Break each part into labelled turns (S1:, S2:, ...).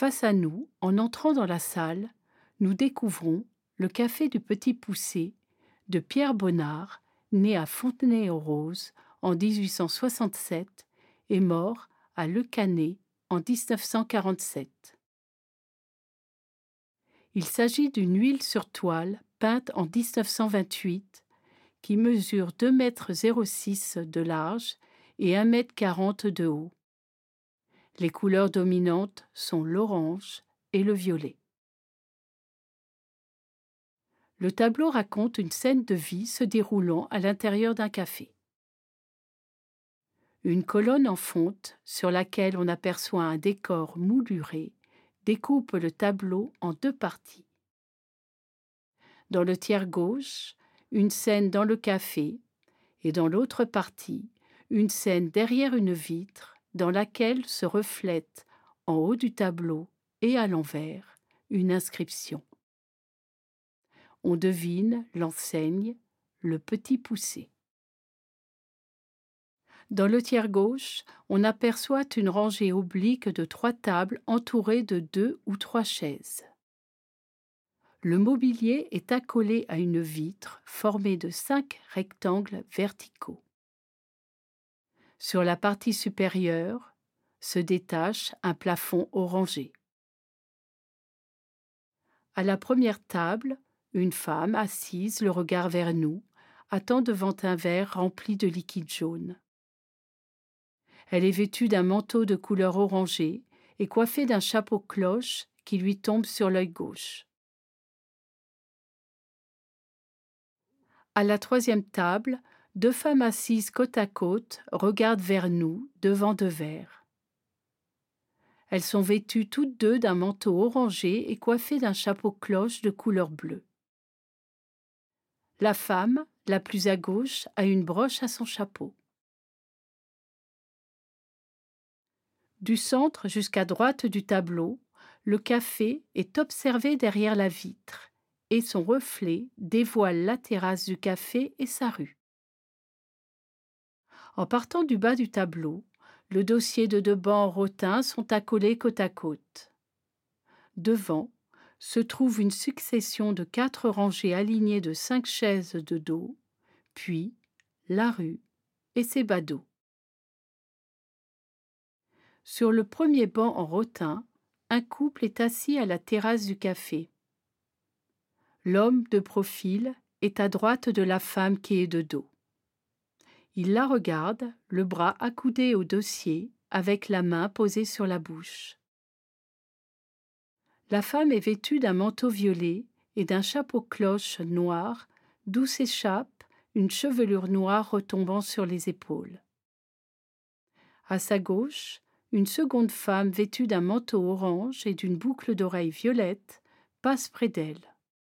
S1: Face à nous, en entrant dans la salle, nous découvrons le café du Petit Poucet de Pierre Bonnard, né à Fontenay-aux-Roses en 1867 et mort à Le Cannet en 1947. Il s'agit d'une huile sur toile peinte en 1928 qui mesure 2,06 m de large et 1,40 m de haut. Les couleurs dominantes sont l'orange et le violet. Le tableau raconte une scène de vie se déroulant à l'intérieur d'un café. Une colonne en fonte, sur laquelle on aperçoit un décor mouluré, découpe le tableau en deux parties. Dans le tiers gauche, une scène dans le café, et dans l'autre partie, une scène derrière une vitre dans laquelle se reflète, en haut du tableau et à l'envers, une inscription. On devine l'enseigne, le Petit Poucet. Dans le tiers gauche, on aperçoit une rangée oblique de 3 tables entourées de 2 ou 3 chaises. Le mobilier est accolé à une vitre formée de 5 rectangles verticaux. Sur la partie supérieure se détache un plafond orangé. À la première table, une femme assise, le regard vers nous, attend devant un verre rempli de liquide jaune. Elle est vêtue d'un manteau de couleur orangée et coiffée d'un chapeau-cloche qui lui tombe sur l'œil gauche. À la troisième table, 2 femmes assises côte à côte regardent vers nous, devant 2 verres. Elles sont vêtues toutes deux d'un manteau orangé et coiffées d'un chapeau-cloche de couleur bleue. La femme, la plus à gauche, a une broche à son chapeau. Du centre jusqu'à droite du tableau, le café est observé derrière la vitre et son reflet dévoile la terrasse du café et sa rue. En partant du bas du tableau, le dossier de 2 bancs en rotin sont accolés côte à côte. Devant se trouve une succession de 4 rangées alignées de 5 chaises de dos, puis la rue et ses badauds. Sur le premier banc en rotin, un couple est assis à la terrasse du café. L'homme de profil est à droite de la femme qui est de dos. Il la regarde, le bras accoudé au dossier, avec la main posée sur la bouche. La femme est vêtue d'un manteau violet et d'un chapeau-cloche noir, d'où s'échappe une chevelure noire retombant sur les épaules. À sa gauche, une seconde femme vêtue d'un manteau orange et d'une boucle d'oreille violette passe près d'elle.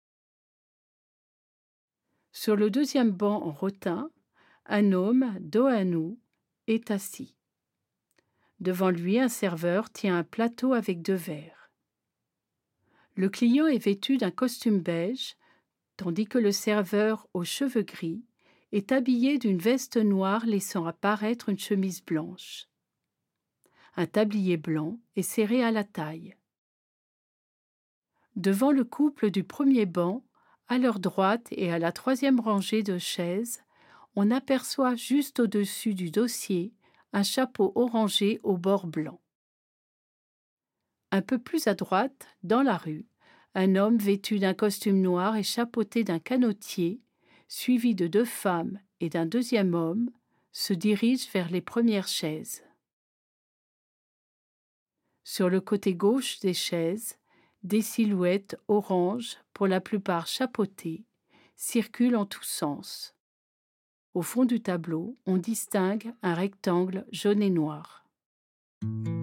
S1: Sur le deuxième banc en rotin, un homme, dos à nous, est assis. Devant lui, un serveur tient un plateau avec 2 verres. Le client est vêtu d'un costume beige, tandis que le serveur, aux cheveux gris, est habillé d'une veste noire laissant apparaître une chemise blanche. Un tablier blanc est serré à la taille. Devant le couple du premier banc, à leur droite et à la 3e rangée de chaises, on aperçoit juste au-dessus du dossier un chapeau orangé au bord blanc. Un peu plus à droite, dans la rue, un homme vêtu d'un costume noir et chapeauté d'un canotier, suivi de 2 femmes et d'un deuxième homme, se dirige vers les premières chaises. Sur le côté gauche des chaises, des silhouettes oranges, pour la plupart chapeautées, circulent en tous sens. Au fond du tableau, on distingue un rectangle jaune et noir.